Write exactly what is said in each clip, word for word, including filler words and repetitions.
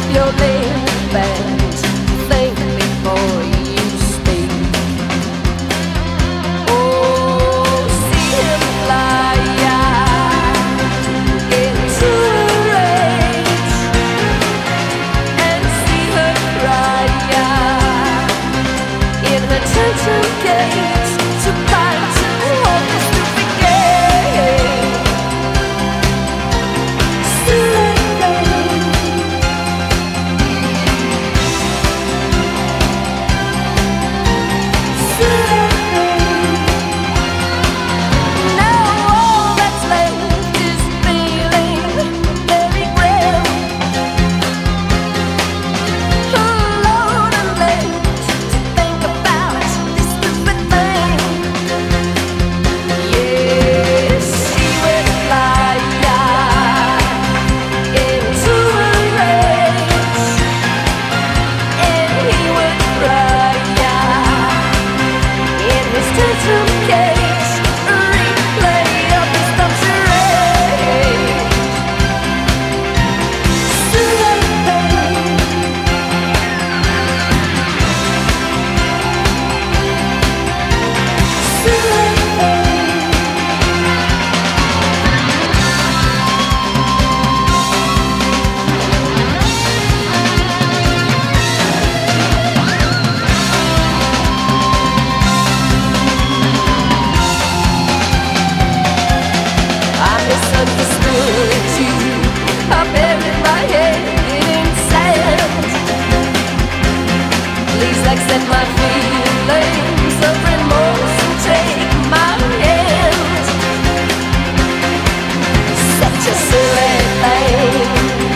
your lips, think before you speak. Oh, see him fly into a rage, and see her cry in her tension gaze, to find to hope is to forget. Misunderstood you, I buried my head in sand. Please accept my feelings of remorse and take my hand. Such a silly thing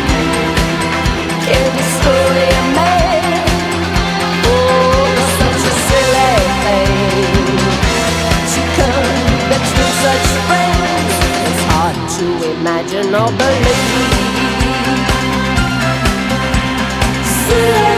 can destroy a man. Oh, such a silly thing to come between such friends. To imagine or believe.